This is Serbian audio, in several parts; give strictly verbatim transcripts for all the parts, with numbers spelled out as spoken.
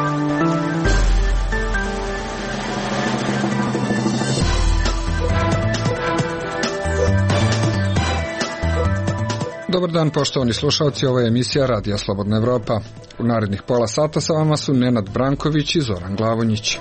Dobar dan, poštovani slušalci, ovo je emisija Radija Slobodna Evropa. U narednih pola sata sa vama su Nenad Branković i Zoran Glavonjić.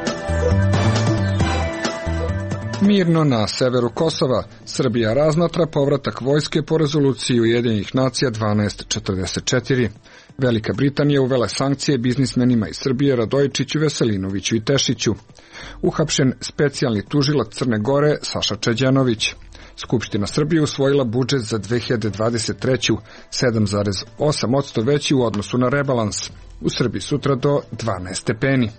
Mirno na severu Kosova, Srbija razmatra povratak vojske po rezoluciji Ujedinjenih nacija dvanaest četrdeset četiri. Velika Britanija uvela sankcije biznismenima iz Srbije Radojičiću, Veselinoviću i Tešiću. Uhapšen specijalni tužilac Crne Gore Saša Čeđenović. Skupština Srbije usvojila budžet za dve hiljade dvadeset treću sedam zarez osam posto veći u odnosu na rebalans. U Srbiji sutra do dvanaest stepeni.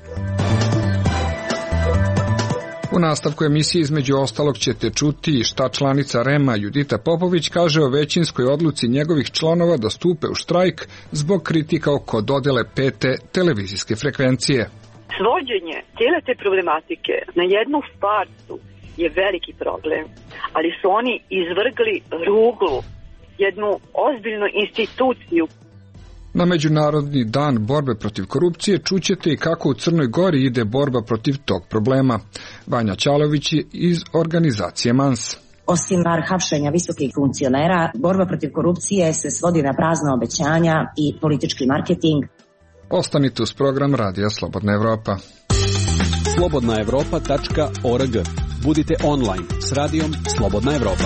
U nastavku emisije između ostalog ćete čuti šta članica REM-a Judita Popović kaže o većinskoj odluci njegovih članova da stupe u štrajk zbog kritika oko dodele pete televizijske frekvencije. Svođenje cijele te problematike na jednu farsu je veliki problem, ali su oni izvrgli ruglu jednu ozbiljnu instituciju. Na Međunarodni dan borbe protiv korupcije čućete i kako u Crnoj Gori ide borba protiv tog problema. Vanja Ćalović je iz organizacije MANS. Osim hapšenja visokih funkcionera, borba protiv korupcije se svodi na prazna obećanja i politički marketing. Ostanite uz program Radija Slobodna Evropa. slobodna evropa tačka org. Budite online s radijom Slobodna Evropa.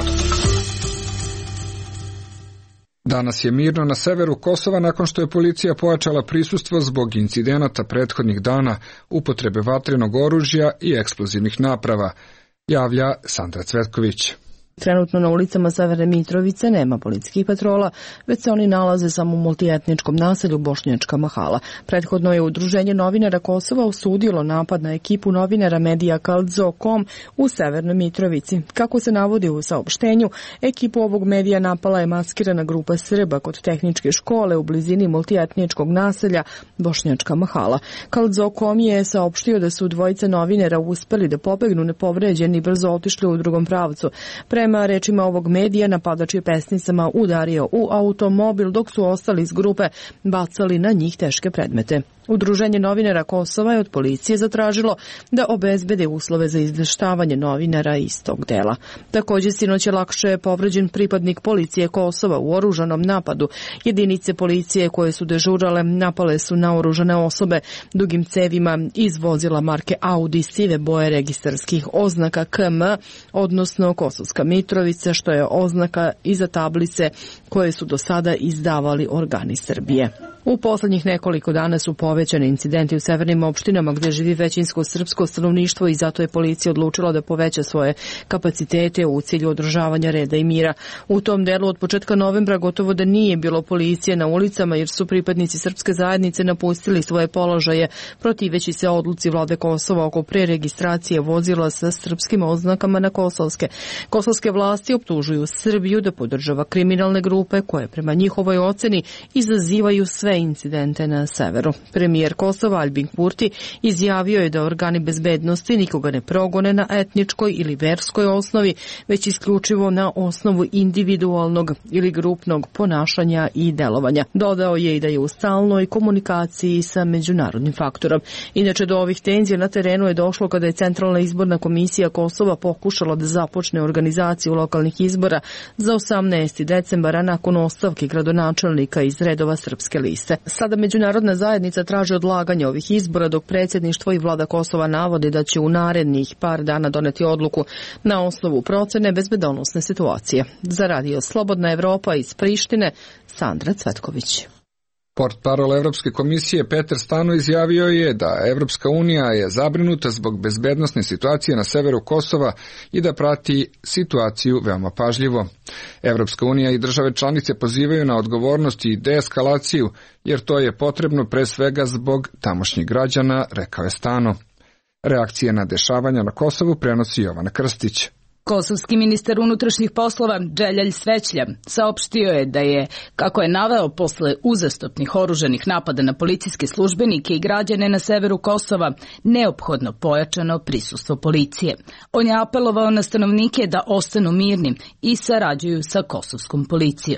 Danas je mirno na severu Kosova nakon što je policija pojačala prisustvo zbog incidenata prethodnih dana, upotrebe vatrenog oružja i eksplozivnih naprava, javlja Sandra Cvetković. Trenutno na ulicama Severne Mitrovice nema policijskih patrola, već se oni nalaze samo u multietničkom naselju Bošnjačka Mahala. Prethodno je Udruženje novinara Kosova osudilo napad na ekipu novinara medija Kaldzo tačka com u Severnoj Mitrovici. Kako se navodi u saopštenju, ekipu ovog medija napala je maskirana grupa Srba kod tehničke škole u blizini multietničkog naselja Bošnjačka Mahala. Kaldzo tačka com je saopštio da su dvojice novinara uspeli da pobegnu nepovređeni i brzo otišli u drugom pravcu. Prema rečima ovog medija, napadač je pesnicama udario u automobil dok su ostali iz grupe bacali na njih teške predmete. Udruženje novinara Kosova je od policije zatražilo da obezbede uslove za izveštavanje novinara iz tog dela. Također sinoć je lakše povređen pripadnik policije Kosova u oružanom napadu. Jedinice policije koje su dežurale napale su naoružane osobe dugim cevima iz vozila marke Audi sive boje registarskih oznaka K M, odnosno Kosovska Mitrovica, što je oznaka iza tablice koje su do sada izdavali organi Srbije. U poslednjih nekoliko dana su povećani incidenti u severnim opštinama gde živi većinsko srpsko stanovništvo i zato je policija odlučila da poveća svoje kapacitete u cilju održavanja reda i mira. U tom delu od početka novembra gotovo da nije bilo policije na ulicama jer su pripadnici srpske zajednice napustili svoje položaje protiveći se odluci vlade Kosova oko preregistracije vozila sa srpskim oznakama na kosovske. Kosovske vlasti optužuju Srbiju da podržava kriminalne grupe koje prema njihovoj oceni izazivaju sve incidente na severu. Premijer Kosova Aljbin Kurti izjavio je da organi bezbednosti nikoga ne progone na etničkoj ili verskoj osnovi, već isključivo na osnovu individualnog ili grupnog ponašanja i delovanja. Dodao je i da je u stalnoj komunikaciji sa međunarodnim faktorom. Inače, do ovih tenzija na terenu je došlo kada je Centralna izborna komisija Kosova pokušala da započne organizaciju lokalnih izbora za osamnaesti decembara nakon ostavke gradonačelnika iz redova Srpske liste. Sada međunarodna zajednica traži odlaganje ovih izbora dok predsjedništvo i vlada Kosova navodi da će u narednih par dana doneti odluku na osnovu procene bezbedonosne situacije. Za Radio Slobodna Evropa iz Prištine, Sandra Cvetković. Portparol Evropske komisije Peter Stano izjavio je da Evropska unija je zabrinuta zbog bezbednosne situacije na severu Kosova i da prati situaciju veoma pažljivo. Evropska unija i države članice pozivaju na odgovornost i deeskalaciju, jer to je potrebno pre svega zbog tamošnjih građana, rekao je Stano. Reakcije na dešavanja na Kosovu prenosi Jovana Krstić. Kosovski ministar unutrašnjih poslova Dželjalj Svećlja saopštio je da je, kako je naveo posle uzastopnih oružanih napada na policijske službenike i građane na severu Kosova, neophodno pojačano prisustvo policije. On je apelovao na stanovnike da ostanu mirni i sarađuju sa kosovskom policijom.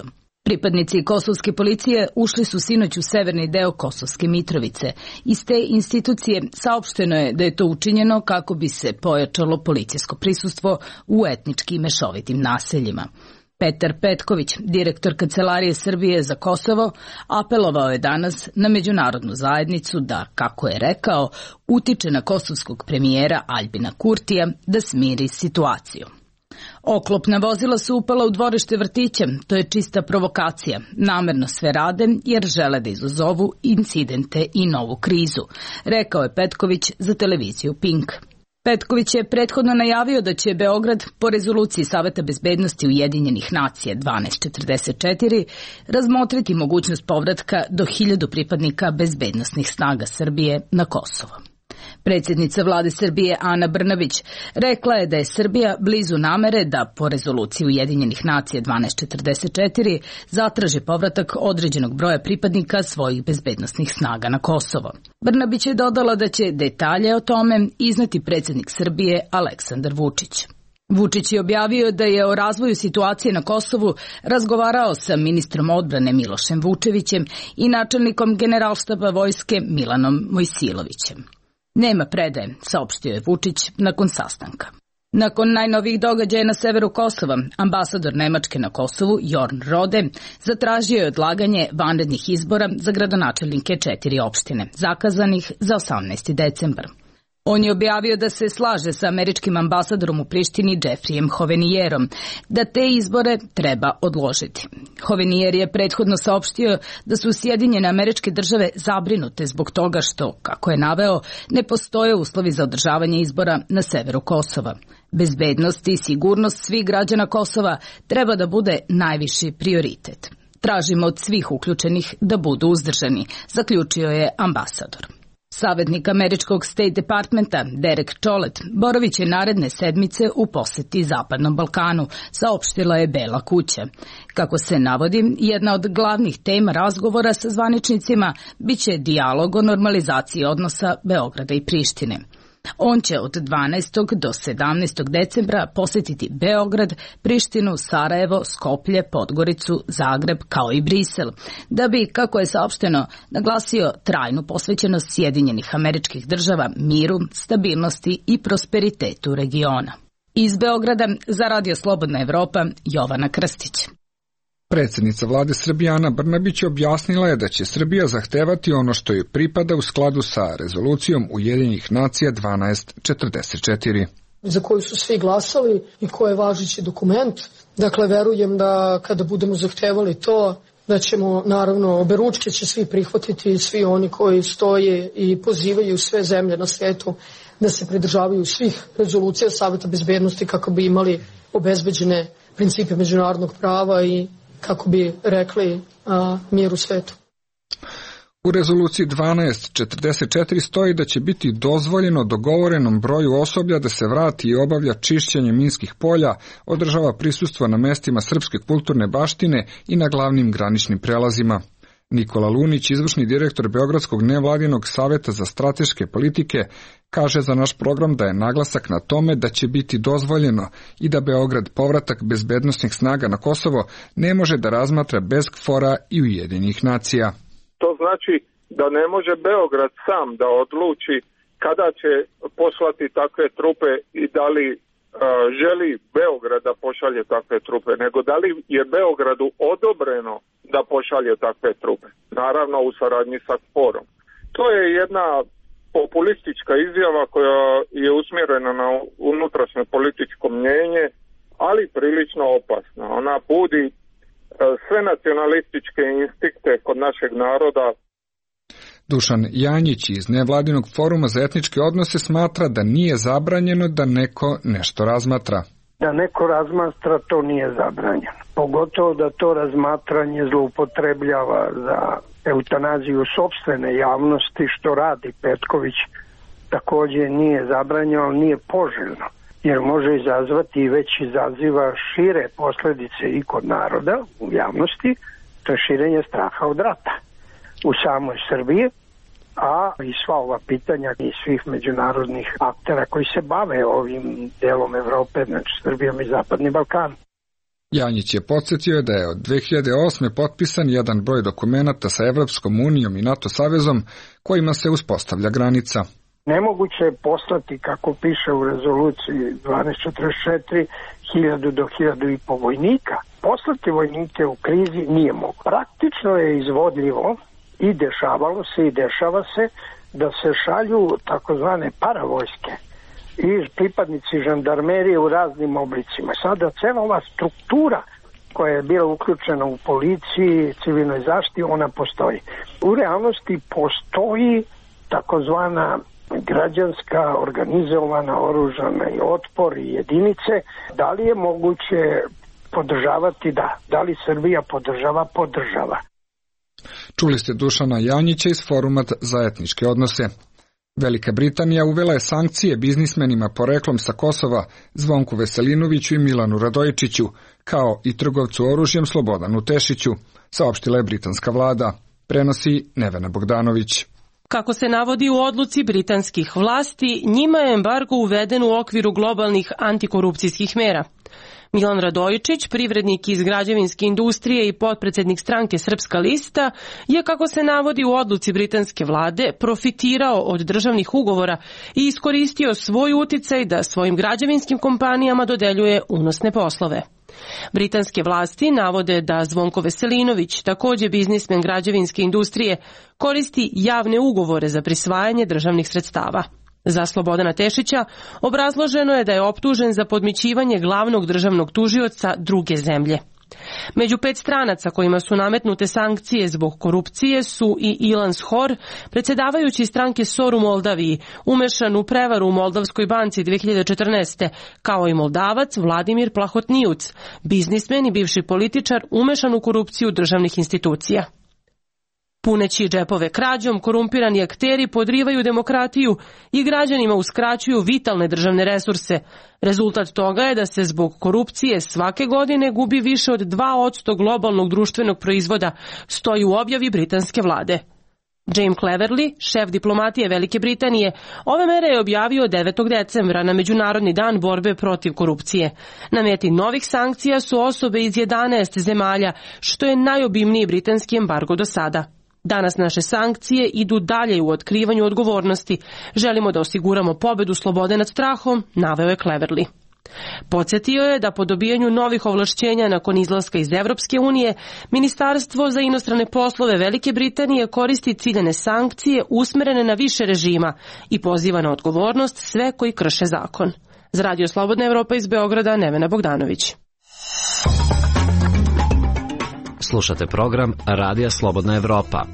Pripadnici kosovske policije ušli su sinoć u severni deo Kosovske Mitrovice. Iz te institucije saopšteno je da je to učinjeno kako bi se pojačalo policijsko prisustvo u etnički mešovitim naseljima. Petar Petković, direktor Kancelarije Srbije za Kosovo, apelovao je danas na međunarodnu zajednicu da, kako je rekao, utiče na kosovskog premijera Aljbina Kurtija da smiri situaciju. Oklopna vozila su upala u dvorište vrtića, to je čista provokacija. Namerno sve rade jer žele da izazovu incidente i novu krizu, rekao je Petković za televiziju Pink. Petković je prethodno najavio da će Beograd po rezoluciji Saveta bezbednosti Ujedinjenih nacija dvanaest četrdeset četiri razmotriti mogućnost povratka do hiljadu pripadnika bezbednosnih snaga Srbije na Kosovo. Predsjednica vlade Srbije Ana Brnabić rekla je da je Srbija blizu namere da po rezoluciji Ujedinjenih nacija dvanaest četrdeset četiri zatraži povratak određenog broja pripadnika svojih bezbednosnih snaga na Kosovo. Brnabić je dodala da će detalje o tome izneti predsjednik Srbije Aleksandar Vučić. Vučić je objavio da je o razvoju situacije na Kosovu razgovarao sa ministrom odbrane Milošem Vučevićem i načelnikom Generalštaba vojske Milanom Mojsilovićem. Nema predaje, saopštio je Vučić nakon sastanka. Nakon najnovijih događaja na severu Kosova, ambasador Nemačke na Kosovu, Jorn Rode, zatražio je odlaganje vanrednih izbora za gradonačelnike četiri opštine, zakazanih za osamnaesti decembar. On je objavio da se slaže sa američkim ambasadorom u Prištini Jeffrijem Hovenijerom, da te izbore treba odložiti. Hovenijer je prethodno saopštio da su Sjedinjene Američke Države zabrinute zbog toga što, kako je naveo, ne postoje uslovi za održavanje izbora na severu Kosova. Bezbednost i sigurnost svih građana Kosova treba da bude najviši prioritet. Tražimo od svih uključenih da budu uzdržani, zaključio je ambasador. Savetnik američkog State Departmenta Derek Chollet boravit će naredne sedmice u poseti Zapadnom Balkanu, saopštila je Bela kuća. Kako se navodi, jedna od glavnih tema razgovora sa zvaničnicima biće dijalog o normalizaciji odnosa Beograda i Prištine. On će od dvanaestog do sedamnaestog decembra posetiti Beograd, Prištinu, Sarajevo, Skoplje, Podgoricu, Zagreb kao i Brisel, da bi, kako je saopšteno, naglasio trajnu posvećenost Sjedinjenih Američkih Država miru, stabilnosti i prosperitetu regiona. Iz Beograda za Radio Slobodna Evropa, Jovana Krstić. Predsjednica vlade Srbije Ana Brnabić objasnila je da će Srbija zahtevati ono što joj pripada u skladu sa rezolucijom Ujedinjenih nacija dvanaest četrdeset četiri. Za koju su svi glasali i koji je važeći dokument. Dakle, verujem da kada budemo zahtevali to, da ćemo, naravno, oberučke će svi prihvatiti, svi oni koji stoje i pozivaju sve zemlje na svijetu da se pridržavaju svih rezolucija Saveta bezbednosti kako bi imali obezbeđene principe međunarodnog prava i kako bi rekli a, mir u svetu. U rezoluciji dvanaest četrdeset četiri stoji da će biti dozvoljeno dogovorenom broju osoblja da se vrati i obavlja čišćenje minskih polja, održava prisustvo na mestima srpske kulturne baštine i na glavnim graničnim prelazima. Nikola Lunić, izvršni direktor Beogradskog nevladinog saveta za strateške politike, kaže za naš program da je naglasak na tome da će biti dozvoljeno i da Beograd povratak bezbednosnih snaga na Kosovo ne može da razmatra bez KFOR-a i Ujedinjenih nacija. To znači da ne može Beograd sam da odluči kada će poslati takve trupe i da li uh, želi Beograd da pošalje takve trupe, nego da li je Beogradu odobreno da pošalje takve trupe, naravno u saradnji sa KFOR-om. To je jedna populistička izjava koja je usmjerena na unutrašnje političko mnjenje, ali prilično opasna. Ona budi uh, sve nacionalističke instinkte kod našeg naroda. Dušan Janjić iz nevladinog foruma za etničke odnose smatra da nije zabranjeno da neko nešto razmatra. Da neko razmatra, to nije zabranjeno. Pogotovo da to razmatranje zloupotrebljava za eutanaziju sopstvene javnosti, što radi Petković, također nije zabranjeno, ali nije poželjno, jer može izazvati i već izaziva šire posljedice i kod naroda u javnosti, to je širenje straha od rata u samoj Srbiji, a i sva ova pitanja i svih međunarodnih aktera koji se bave ovim delom Evrope, znači Srbijom i Zapadni Balkan. Janjić je podsjetio da je od dve hiljade osme potpisan jedan broj dokumenata sa Evropskom unijom i NATO savezom kojima se uspostavlja granica. Nemoguće je poslati, kako piše u rezoluciji dvanaest četrdeset četiri, hiljadu do hiljadu i po vojnika. Poslati vojnike u krizi nije mogu. Praktično je izvodljivo i dešavalo se i dešava se da se šalju takozvane paravojske i pripadnici žandarmerije u raznim oblicima. Sada cela ova struktura koja je bila uključena u policiji, civilnoj zaštiti, ona postoji. U realnosti postoji takozvana građanska, organizovana, oružana i otpor i jedinice. Da li je moguće podržavati? Da. Da li Srbija podržava? Podržava. Čuli ste Dušana Janjića iz Foruma za etničke odnose. Velika Britanija uvela je sankcije biznismenima poreklom sa Kosova Zvonku Veselinoviću i Milanu Radojičiću, kao i trgovcu oružjem Slobodanu Tešiću, saopštila je britanska vlada, prenosi Nevena Bogdanović. Kako se navodi u odluci britanskih vlasti, njima je embargo uveden u okviru globalnih antikorupcijskih mera. Milan Radojičić, privrednik iz građevinske industrije i potpredsednik stranke Srpska lista, je, kako se navodi u odluci britanske vlade, profitirao od državnih ugovora i iskoristio svoj uticaj da svojim građevinskim kompanijama dodeljuje unosne poslove. Britanske vlasti navode da Zvonko Veselinović, takođe biznismen građevinske industrije, koristi javne ugovore za prisvajanje državnih sredstava. Za Slobodana Tešića obrazloženo je da je optužen za podmićivanje glavnog državnog tužioca druge zemlje. Među pet stranaca kojima su nametnute sankcije zbog korupcije su i Ilan Shor, predsjedavajući stranke S O R u Moldaviji, umešan u prevaru u Moldavskoj banci dve hiljade četrnaeste, kao i Moldavac Vladimir Plahotnijuc, biznismen i bivši političar umešan u korupciju državnih institucija. Puneći džepove krađom, korumpirani akteri podrivaju demokratiju i građanima uskraćuju vitalne državne resurse. Rezultat toga je da se zbog korupcije svake godine gubi više od dva posto globalnog društvenog proizvoda, stoji u objavi britanske vlade. James Cleverly, šef diplomatije Velike Britanije, ove mere je objavio devetog decembra na Međunarodni dan borbe protiv korupcije. Na meti novih sankcija su osobe iz jedanaest zemalja, što je najobimniji britanski embargo do sada. Danas naše sankcije idu dalje u otkrivanju odgovornosti. Želimo da osiguramo pobedu slobode nad strahom, naveo je Cleverly. Podsjetio je da po dobijanju novih ovlašćenja nakon izlaska iz Evropske unije, Ministarstvo za inostrane poslove Velike Britanije koristi ciljane sankcije usmerene na više režima i poziva na odgovornost sve koji krše zakon. Za Radio Slobodna Evropa iz Beograda, Nevena Bogdanović. Slušate program Radija Slobodna Evropa.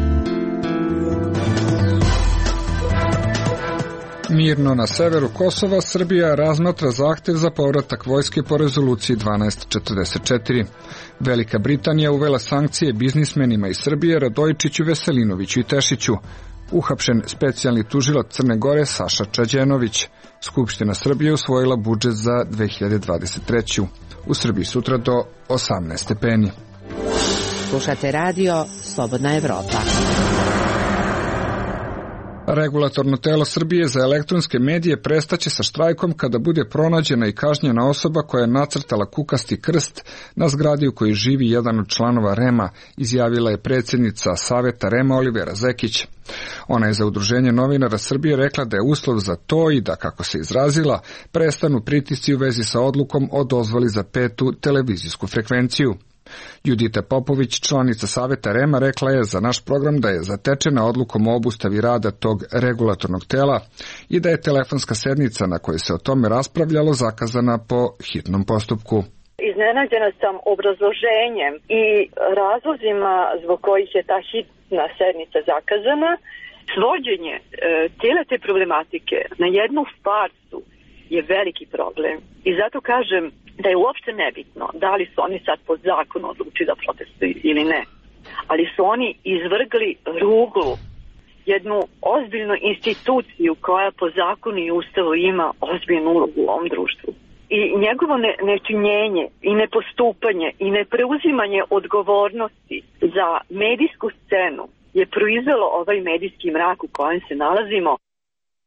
Mirno na severu Kosova Srbija razmatra zahtev za povratak vojske po rezoluciji dvanaest četrdeset četiri. Velika Britanija uvela sankcije biznismenima iz Srbije Radojičiću, Veselinoviću i Tešiću. Uhapšen specijalni tužilac Crne Gore Saša Čađenović. Skupština Srbije usvojila budžet za dve hiljade dvadeset treću. U Srbiji sutra do osamnaest stepeni. Slušate radio Slobodna Evropa. Regulatorno telo Srbije za elektronske medije prestaće sa štrajkom kada bude pronađena i kažnjena osoba koja je nacrtala kukasti krst na zgradi u kojoj živi jedan od članova REM-a, izjavila je predsjednica Saveta REM-a Olivera Zekić. Ona je za Udruženje novinara Srbije rekla da je uslov za to i da, kako se izrazila, prestanu pritisci u vezi sa odlukom o dozvoli za petu televizijsku frekvenciju. Judita Popović, članica Saveta REM-a, rekla je za naš program da je zatečena odlukom o obustavi rada tog regulatornog tela i da je telefonska sednica na kojoj se o tome raspravljalo zakazana po hitnom postupku. Iznenađena sam obrazloženjem i razlozima zbog kojih je ta hitna sednica zakazana. Svođenje e, cijele te problematike na jednu farsu je veliki problem i zato kažem da je uopšte nebitno da li su oni sad po zakonu odlučili da protestuju ili ne, ali su oni izvrgli ruglu jednu ozbiljnu instituciju koja po zakonu i ustavu ima ozbiljnu ulogu u ovom društvu. I njegovo ne, nečinjenje i nepostupanje i nepreuzimanje odgovornosti za medijsku scenu je proizvelo ovaj medijski mrak u kojem se nalazimo.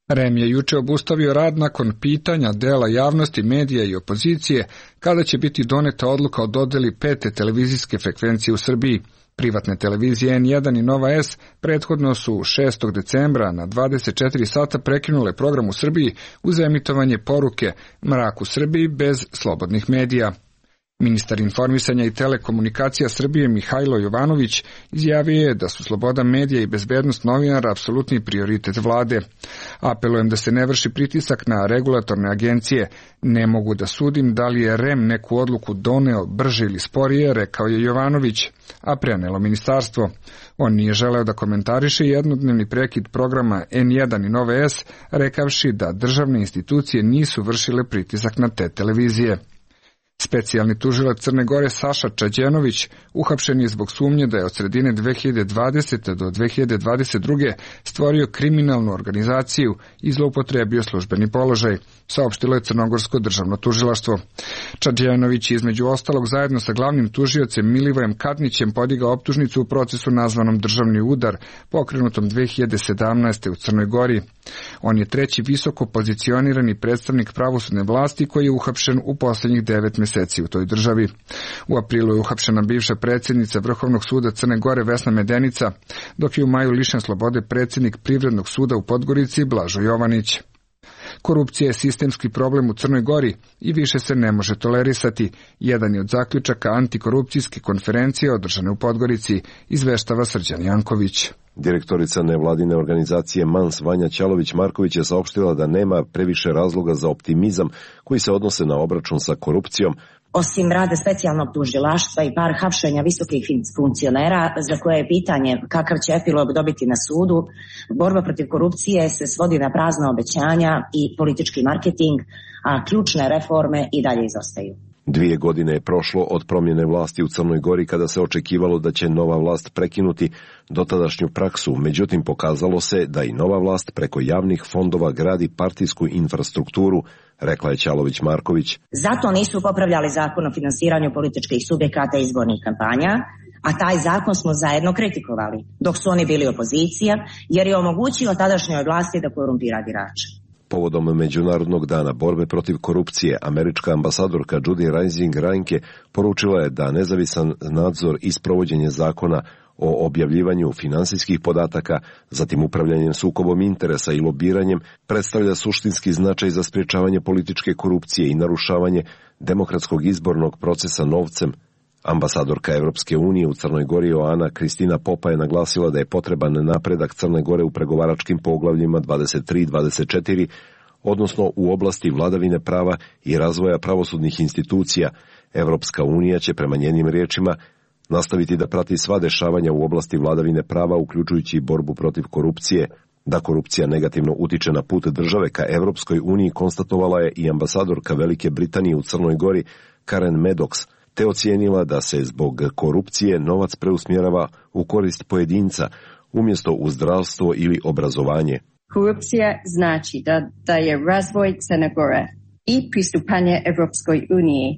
R E M je juče obustavio rad nakon pitanja dela javnosti, medija i opozicije kada će biti doneta odluka o dodeli pete televizijske frekvencije u Srbiji. Privatne televizije N jedan i Nova S prethodno su šestog decembra na dvadeset četiri sata prekinule program u Srbiji uz emitovanje poruke Mrak u Srbiji bez slobodnih medija. Ministar informisanja i telekomunikacija Srbije Mihajlo Jovanović izjavio je da su sloboda medija i bezbednost novinara apsolutni prioritet vlade. Apelujem da se ne vrši pritisak na regulatorne agencije. Ne mogu da sudim da li je R E M neku odluku doneo brže ili sporije, rekao je Jovanović, a prenelo ministarstvo. On nije želeo da komentariše jednodnevni prekid programa N jedan i Nove S, rekavši da državne institucije nisu vršile pritisak na te televizije. Specijalni tužilac Crne Gore Saša Čađenović uhapšen je zbog sumnje da je od sredine dve hiljade dvadesete do dve hiljade dvadeset druge stvorio kriminalnu organizaciju i zloupotrebio službeni položaj, saopštilo je Crnogorsko državno tužilaštvo. Čađenović je između ostalog zajedno sa glavnim tužiocem Milivojem Katnićem podigao optužnicu u procesu nazvanom Državni udar, pokrenutom dve hiljade sedamnaeste. u Crnoj Gori. On je treći visoko pozicionirani predstavnik pravosudne vlasti koji je uhapšen u posljednjih devet meseci u toj državi. U aprilu je uhapšena bivša predsjednica Vrhovnog suda Crne Gore Vesna Medenica, dok je u maju lišen slobode predsjednik Privrednog suda u Podgorici Blažo Jovanić. Korupcija je sistemski problem u Crnoj Gori i više se ne može tolerisati. Jedan je od zaključaka antikorupcijske konferencije održane u Podgorici, izveštava Srđan Janković. Direktorica nevladine organizacije Mans Vanja Ćalović-Marković je saopštila da nema previše razloga za optimizam koji se odnose na obračun sa korupcijom. Osim rada specijalnog tužilaštva i par hapšenja visokih funkcionera, za koje je pitanje kakav će epilog dobiti na sudu, borba protiv korupcije se svodi na prazna obećanja i politički marketing, a ključne reforme i dalje izostaju. Dvije godine je prošlo od promjene vlasti u Crnoj Gori kada se očekivalo da će nova vlast prekinuti dotadašnju praksu, međutim pokazalo se da i nova vlast preko javnih fondova gradi partijsku infrastrukturu, rekla je Ćalović-Marković. Zato nisu popravljali zakon o finansiranju političkih subjekata i izbornih kampanja, a taj zakon smo zajedno kritikovali, dok su oni bili opozicija, jer je omogućio tadašnjoj vlasti da korumpira birače. Povodom Međunarodnog dana borbe protiv korupcije, američka ambasadorka Judy Rising Reinke poručila je da nezavisan nadzor i sprovođenje zakona o objavljivanju finansijskih podataka, zatim upravljanjem sukobom interesa i lobiranjem, predstavlja suštinski značaj za sprječavanje političke korupcije i narušavanje demokratskog izbornog procesa novcem. Ambasadorka Evropske unije u Crnoj Gori Oana Kristina Popa je naglasila da je potreban napredak Crne Gore u pregovaračkim poglavljima dvadeset tri i dvadeset četiri, odnosno u oblasti vladavine prava i razvoja pravosudnih institucija. Evropska unija će prema njenim riječima nastaviti da prati sva dešavanja u oblasti vladavine prava, uključujući borbu protiv korupcije. Da korupcija negativno utiče na put države ka Evropskoj uniji konstatovala je i ambasadorka Velike Britanije u Crnoj Gori Karen Maddox, te ocijenila da se zbog korupcije novac preusmjerava u korist pojedinca, umjesto u zdravstvo ili obrazovanje. Korupcija znači da, da je razvoj Crne Gore i pristupanje Evropskoj uniji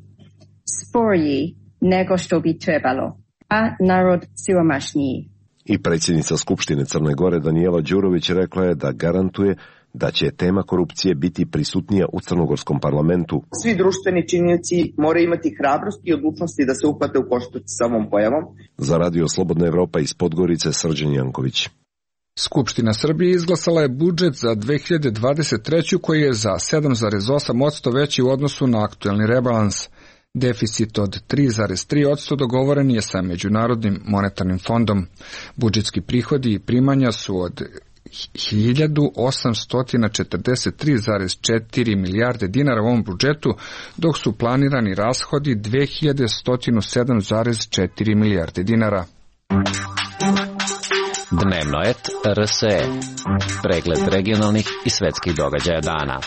sporiji nego što bi trebalo, a narod siromašniji. I predsjednica Skupštine Crne Gore Danijela Đurović rekla je da garantuje da će tema korupcije biti prisutnija u crnogorskom parlamentu. Svi društveni činioci moraju imati hrabrost i odlučnosti da se uhvate u koštac sa ovom pojavom. Za Radio Slobodna Evropa iz Podgorice Srđan Janković. Skupština Srbije izglasala je budžet za dve hiljade dvadeset treću koji je za sedam zarez osam posto veći u odnosu na aktuelni rebalans. Deficit od tri zarez tri posto dogovoren je sa Međunarodnim monetarnim fondom. Budžetski prihodi i primanja su od hiljadu osamsto četrdeset tri zarez četiri milijarde dinara u ovom budžetu, dok su planirani rashodi dve hiljade sto sedam zarez četiri milijarde dinara. Dnevno et R S E. Pregled regionalnih i svetskih događaja dana.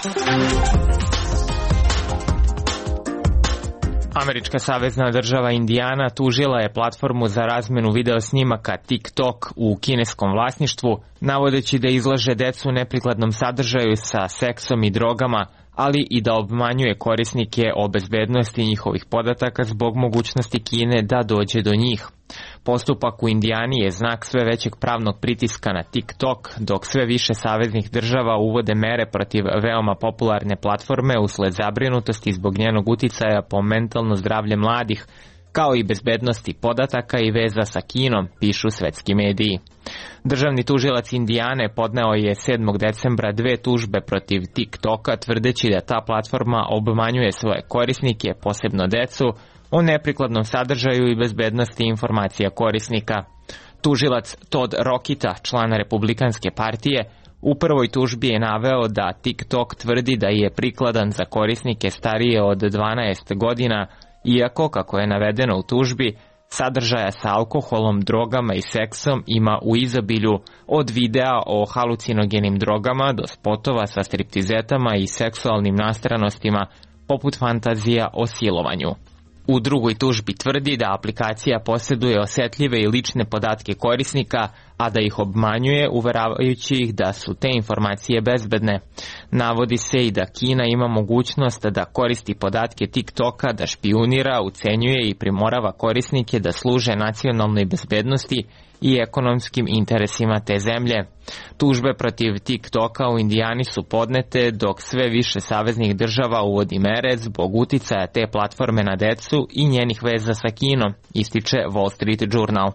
Američka savezna država Indijana tužila je platformu za razmenu video snimaka TikTok u kineskom vlasništvu, navodeći da izlaže decu neprikladnom sadržaju sa seksom i drogama, ali i da obmanjuje korisnike o bezbednosti njihovih podataka zbog mogućnosti Kine da dođe do njih. Postupak u Indijani je znak sve većeg pravnog pritiska na TikTok, dok sve više saveznih država uvode mere protiv veoma popularne platforme usled zabrinutosti zbog njenog uticaja po mentalno zdravlje mladih, kao i bezbednosti podataka i veza sa Kinom, pišu svetski mediji. Državni tužilac Indijane podneo je sedmog decembra dve tužbe protiv TikToka, tvrdeći da ta platforma obmanjuje svoje korisnike, posebno decu, o neprikladnom sadržaju i bezbednosti informacija korisnika. Tužilac Todd Rokita, član Republikanske partije, u prvoj tužbi je naveo da TikTok tvrdi da je prikladan za korisnike starije od dvanaest godina, iako, kako je navedeno u tužbi, sadržaja sa alkoholom, drogama i seksom ima u izobilju, od videa o halucinogenim drogama do spotova sa striptizetama i seksualnim nastranostima, poput fantazija o silovanju. U drugoj tužbi tvrdi da aplikacija posjeduje osetljive i lične podatke korisnika, a da ih obmanjuje, uveravajući ih da su te informacije bezbedne. Navodi se i da Kina ima mogućnost da koristi podatke TikToka, da špijunira, ucenjuje i primorava korisnike da služe nacionalnoj bezbednosti i ekonomskim interesima te zemlje. Tužbe protiv TikToka u Indijani su podnete dok sve više saveznih država uvodi mere zbog uticaja te platforme na decu i njenih veza sa Kinom, ističe Wall Street Journal.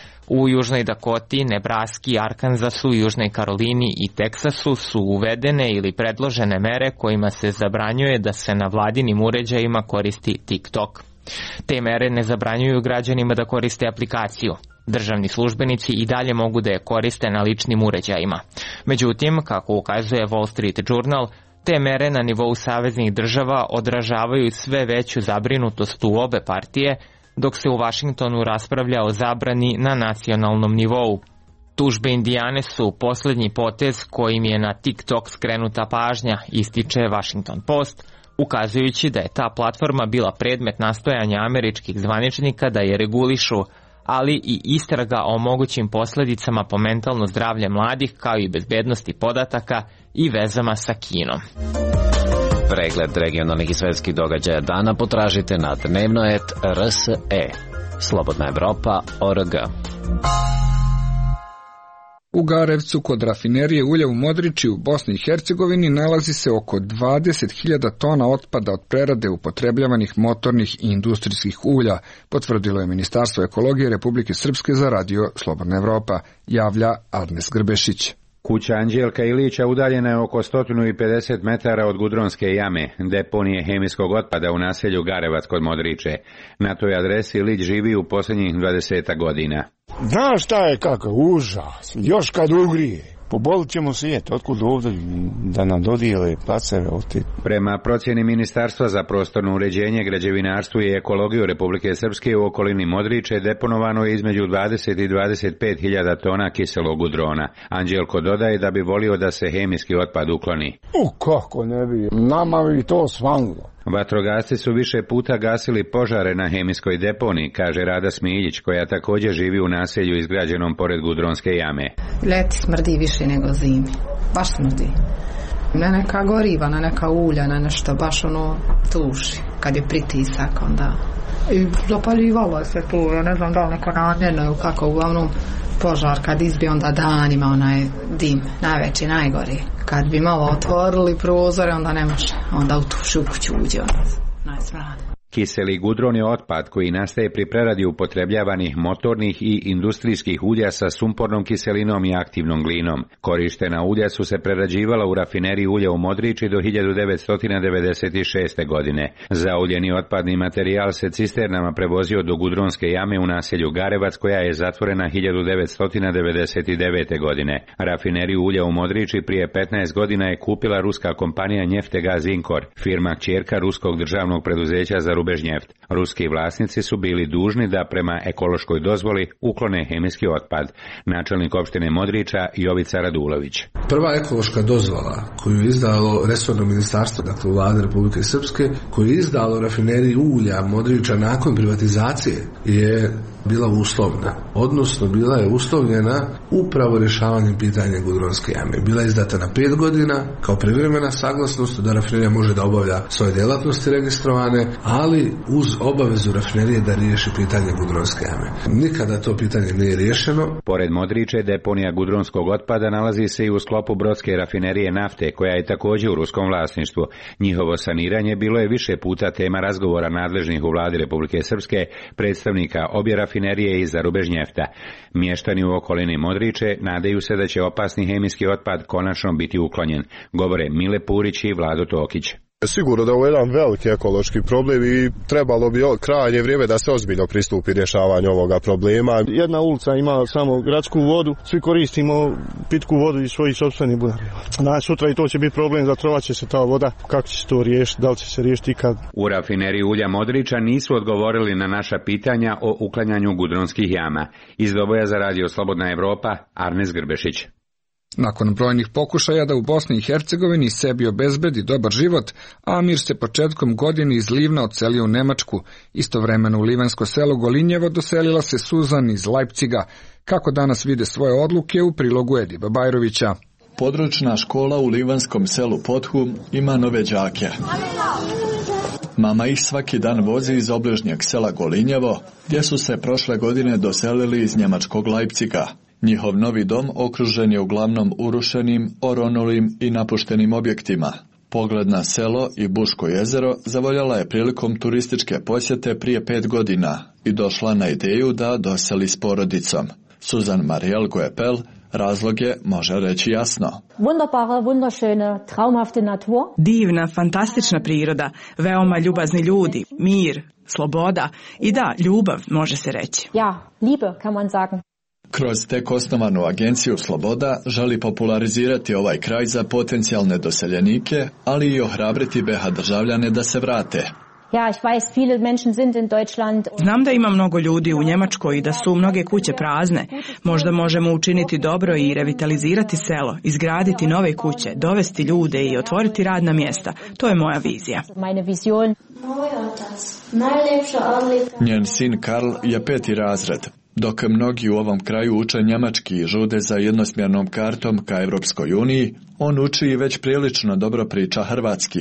U Južnoj Dakoti, Nebraski, Arkansasu, Južnoj Karolini i Teksasu su uvedene ili predložene mere kojima se zabranjuje da se na vladinim uređajima koristi TikTok. Te mere ne zabranjuju građanima da koriste aplikaciju. Državni službenici i dalje mogu da je koriste na ličnim uređajima. Međutim, kako ukazuje Wall Street Journal, te mere na nivou saveznih država odražavaju sve veću zabrinutost u obe partije, dok se u Vašingtonu raspravlja o zabrani na nacionalnom nivou. Tužbe Indijane su posljednji potez kojim je na TikTok skrenuta pažnja, ističe Washington Post, ukazujući da je ta platforma bila predmet nastojanja američkih zvaničnika da je regulišu, ali i istraga o mogućim posljedicama po mentalno zdravlje mladih, kao i bezbednosti podataka i vezama sa Kinom. Pregled regionalnih i svetskih događaja dana potražite na dnevnoet R S E. Slobodna Evropa O R G. U Garevcu kod rafinerije ulja u Modriči u Bosni i Hercegovini nalazi se oko dvadeset hiljada tona otpada od prerade upotrebljavanih motornih i industrijskih ulja, potvrdilo je Ministarstvo ekologije Republike Srpske za radio Slobodna Evropa, javlja Adnes Grbešić. Kuća Anđelka Ilića udaljena je oko sto pedeset metara od Gudronske jame, deponije hemijskog otpada u naselju Garevac kod Modriče. Na toj adresi Ilić živi u posljednjih dvadeset godina. Znaš šta je kakav užas, još kad ugrije. Pobolit ćemo svijet, otkud ovdje da nam dodijele placeve ovdje. Prema procjeni Ministarstva za prostorno uređenje, građevinarstvo i ekologiju Republike Srpske u okolini Modriče deponovano je između dvadeset i dvadeset pet hiljada tona kiselog gudrona. Anđelko dodaje da bi volio da se hemijski otpad ukloni. U, kako ne bi, nama bi to svanilo. Vatrogasci su više puta gasili požare na hemijskoj deponiji, kaže Rada Smiljić, koja također živi u naselju izgrađenom pored Gudronske jame. Ljeti smrdi više nego zimi. Baš smrdi. Na neka goriva, na neka ulja, na nešto baš ono tuši. Kad je pritisak, onda... I zapaljivalo se tu, ja ne znam da li neko namjerno ili kako, uglavnom požar kad izbije onda danima onaj dim, najveći, najgori. Kad bi malo otvorili prozore, onda ne može, onda u tuši u kuću uđe, najsmrad. Kiseli gudron je otpad koji nastaje pri preradi upotrebljavanih motornih i industrijskih ulja sa sumpornom kiselinom i aktivnom glinom. Korištena ulja su se prerađivala u rafineriji ulja u Modriči do hiljadu devetsto devedeset šeste. godine. Zauljeni otpadni materijal se cisternama prevozio do Gudronske jame u naselju Garevac, koja je zatvorena hiljadu devetsto devedeset devete. godine. Rafineriju ulja u Modriči prije petnaest godina je kupila ruska kompanija Njeftega Zinkor, firma kćerka ruskog državnog preduzeća za Rubežnjeft. Ruski vlasnici su bili dužni da prema ekološkoj dozvoli uklone hemijski otpad. Načelnik opštine Modriča Jovica Radulović. Prva ekološka dozvola koju je izdalo resorno ministarstvo, dakle vlade Republike Srpske, koju je izdalo rafineriji ulja Modriča nakon privatizacije, je bila uslovna. Odnosno bila je uslovljena upravo rješavanjem pitanja Gudronske jame. Bila je izdata na pet godina kao privremena saglasnost da rafinerija može da obavlja svoje djelatnosti registrovane, ali uz obavezu rafinerije da riješi pitanje Gudronske jame. Nikada to pitanje nije riješeno. Pored Modriče, deponija gudronskog otpada nalazi se i u sklopu brodske rafinerije nafte, koja je također u ruskom vlasništvu. Njihovo saniranje bilo je više puta tema razgovora nadležnih u vladi Republike Srpske, predstavnika obje rafinerije i za Rubežnjefta. Mještani u okolini Modriče nadaju se da će opasni hemijski otpad konačno biti uklonjen, govore Mile Purić i Vlado Tokić. Sigurno da je ovo jedan veliki ekološki problem i trebalo bi krajnje vrijeme da se ozbiljno pristupi rješavanju ovoga problema. Jedna ulica ima samo gradsku vodu, svi koristimo pitku vodu iz svojih sopstvenih bunara. Znači sutra i to će biti problem, zatrovat će se ta voda, kako će se to riješiti, da li će se riješiti ikad. U rafineriji ulja Modriča nisu odgovorili na naša pitanja o uklanjanju gudronskih jama. Iz Doboja za radio Slobodna Evropa, Arnes Grbešić. Nakon brojnih pokušaja da u Bosni i Hercegovini sebi obezbedi dobar život, Amir se početkom godine iz Livna odselio u Nemačku. Istovremeno u livansko selo Golinjevo doselila se Suzan iz Leipciga. Kako danas vide svoje odluke u prilogu Ediba Bajrovića. Područna škola u livanskom selu Pothum ima nove đake. Mama ih svaki dan vozi iz obližnjeg sela Golinjevo, gdje su se prošle godine doselili iz njemačkog Leipciga. Njihov novi dom okružen je uglavnom urušenim, oronulim i napuštenim objektima. Pogled na selo i Buško jezero zavoljala je prilikom turističke posjete prije pet godina i došla na ideju da doseli s porodicom. Suzan Mariel Goepel razlog je može reći jasno. Wunderbare, wunderschöne, traumhafte Natur. Divna, fantastična priroda, veoma ljubazni ljudi, mir, sloboda i da, ljubav može se reći. Ja, Liebe kann man sagen. Kroz tek osnovanu agenciju Sloboda želi popularizirati ovaj kraj za potencijalne doseljenike, ali i ohrabriti be ha državljane da se vrate. Ja, ich weiß, viele Menschen sind in Deutschland. Znam da ima mnogo ljudi u Njemačkoj i da su mnoge kuće prazne. Možda možemo učiniti dobro i revitalizirati selo, izgraditi nove kuće, dovesti ljude i otvoriti radna mjesta. To je moja vizija. Meine Vision. Njen sin Karl je peti razred. Dok mnogi u ovom kraju uče njemački i žude za jednosmjernom kartom ka Evropskoj uniji, on uči i već prilično dobro priča hrvatski.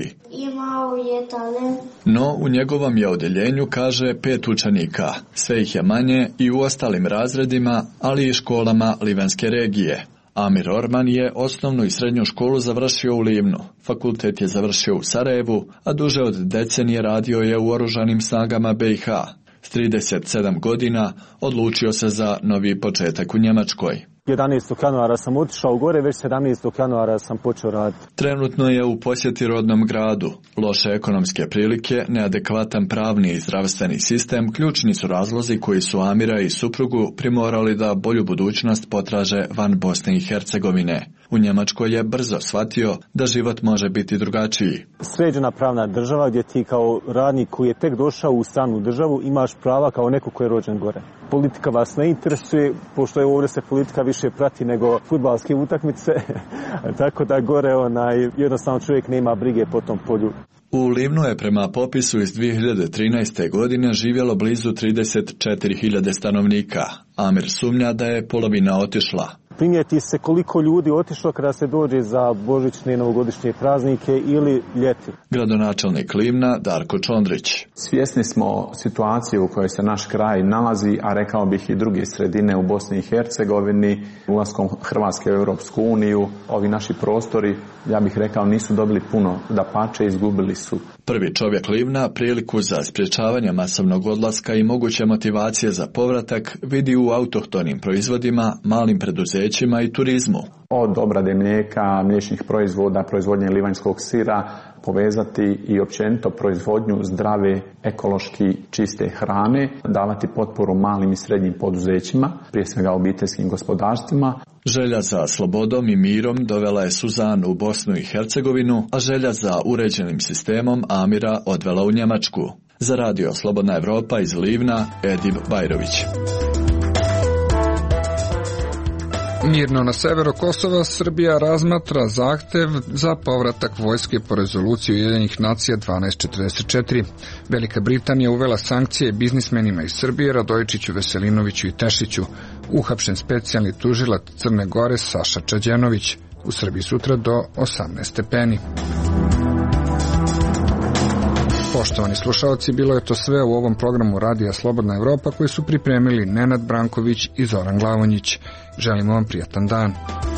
No, u njegovom je odjeljenju, kaže, pet učenika. Sve ih je manje i u ostalim razredima, ali i školama livanske regije. Amir Orman je osnovnu i srednju školu završio u Livnu. Fakultet je završio u Sarajevu, a duže od decenije radio je u oružanim snagama be i ha. S trideset sedam godina odlučio se za novi početak u Njemačkoj. jedanaestog januara sam otišao gore, već sedamnaestog januara sam počeo raditi. Trenutno je u posjeti rodnom gradu. Loše ekonomske prilike, neadekvatan pravni i zdravstveni sistem ključni su razlozi koji su Amira i suprugu primorali da bolju budućnost potraže van Bosne i Hercegovine. U Njemačkoj je brzo shvatio da život može biti drugačiji. Sređena pravna država gdje ti kao radnik koji je tek došao u stranu državu imaš prava kao neko koji je rođen gore. Politika vas ne interesuje, pošto je ovdje se politika više prati nego fudbalske utakmice, tako da gore onaj, jednostavno čovjek nema brige po tom polju. U Livnu je prema popisu iz dvije hiljade trinaeste. godine živjelo blizu trideset četiri hiljade stanovnika. Amir sumnja da je polovina otišla. Primijeti se koliko ljudi otišlo kada se dođe za božićne i novogodišnje praznike ili ljeti. Gradonačelnik Livna Darko Čondrić. Svjesni smo situacije u kojoj se naš kraj nalazi, a rekao bih i druge sredine u Bosni i Hercegovini, ulaskom Hrvatske u Europsku uniju. Ovi naši prostori, ja bih rekao, nisu dobili puno, dapače izgubili su. Prvi čovjek Livna priliku za sprječavanje masovnog odlaska i moguće motivacije za povratak vidi u autohtonim proizvodima, malim preduzećima i turizmu. Od obrade mlijeka, mliječnih proizvoda, proizvodnje livanjskog sira, povezati i općenito proizvodnju zdrave, ekološki čiste hrane, davati potporu malim i srednjim poduzećima, prije svega obiteljskim gospodarstvima. Želja za slobodom i mirom dovela je Suzanu u Bosnu i Hercegovinu, a želja za uređenim sistemom Amira odvela u Njemačku. Za radio Slobodna Evropa iz Livna, Edip Bajrović. Mirno na severu Kosova Srbija razmatra zahtev za povratak vojske po rezoluciji Ujedinjenih nacija dvanaest četrdeset četiri. Velika Britanija uvela sankcije biznismenima iz Srbije Radojičiću, Veselinoviću i Tešiću. Uhapšen specijalni tužilac Crne Gore Saša Čađenović. U Srbiji sutra do osamnaest stepeni. Poštovani slušalci, bilo je to sve u ovom programu Radija Slobodna Evropa koji su pripremili Nenad Branković i Zoran Glavonjić. Želimo vam prijatan dan.